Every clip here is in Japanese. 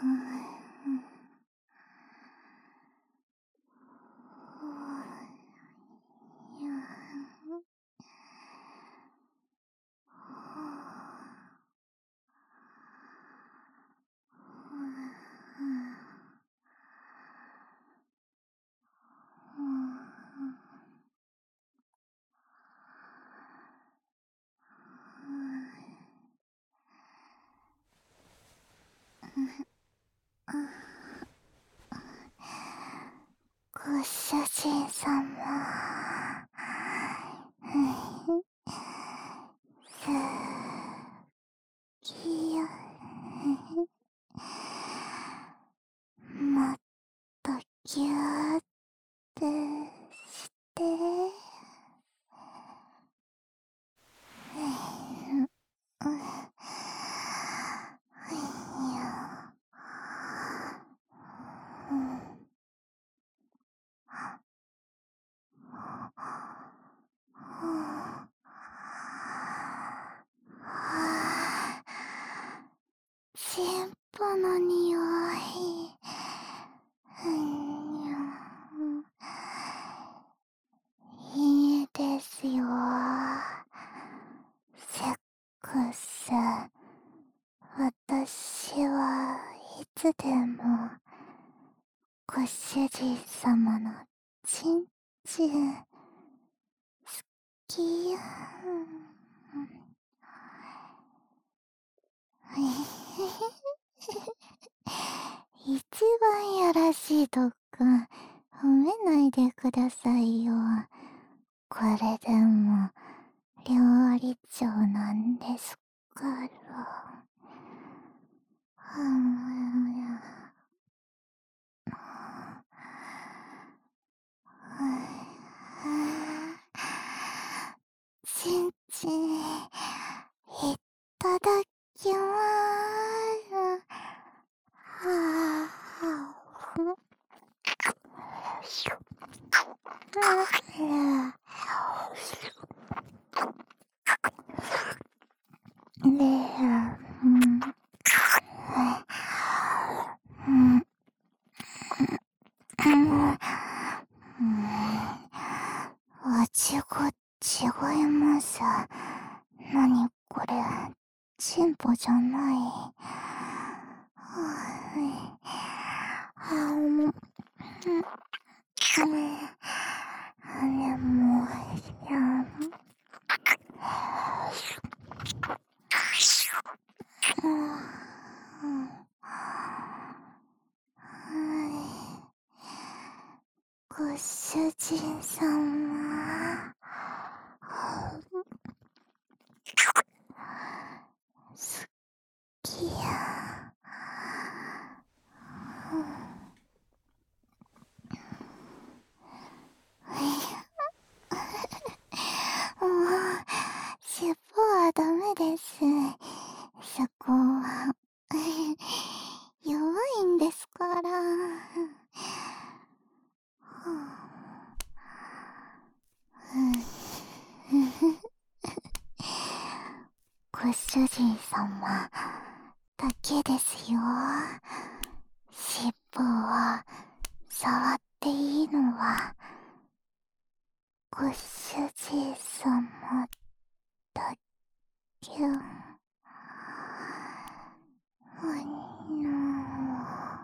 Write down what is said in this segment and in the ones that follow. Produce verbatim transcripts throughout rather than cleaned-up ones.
ご主人様、すきよ、もっとぎゅーってして、チンポの匂い。いいですよ。セックス。私はいつでもご主人様のチンチン好きよ。一番やらしいとこ褒めないでくださいよ。これでも料理長なんですから。ちんちんいただきまーす。はぁ。ねえ、うん。うん。うん。味が違います。なにこれ、チンポじゃない。はぁ。あ、もう。あれもう、やご主人様。すきや。もう、尻尾はダメです。そこは。弱いんですから。ご主人様だけですよ。尻尾を触っていいのはご主人様だけ。あの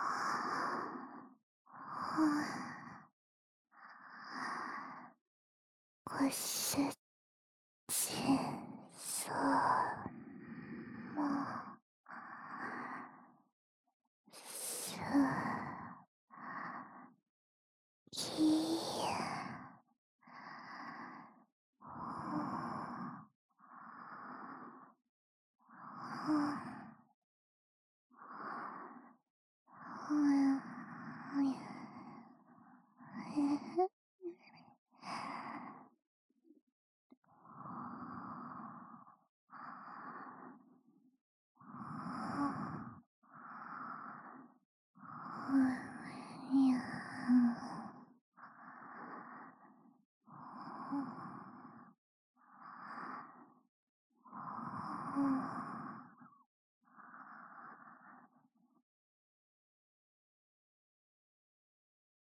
ご主人様すき